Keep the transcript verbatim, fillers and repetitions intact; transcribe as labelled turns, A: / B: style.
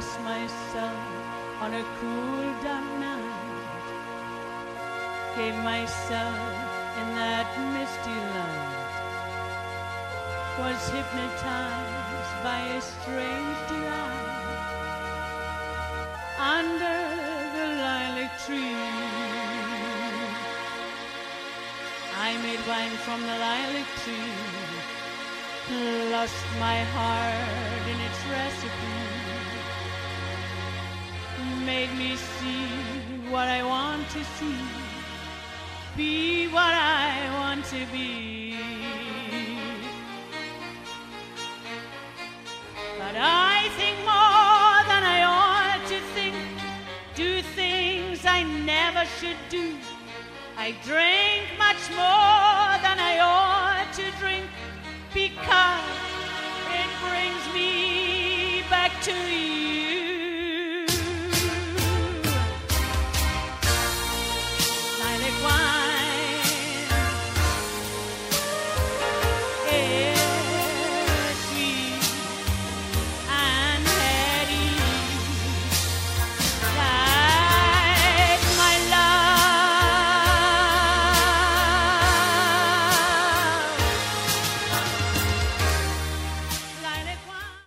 A: lost myself on a cool dark night, gave myself in that misty light, was hypnotized by a strange delight under the lilac tree. I made wine from the lilac tree, lost my heart in its recipe, made me see what I want to see, be what I want to be. But I think more than I ought to think, do things I never should do. I drink much more than I ought to drink, because it brings me back to you.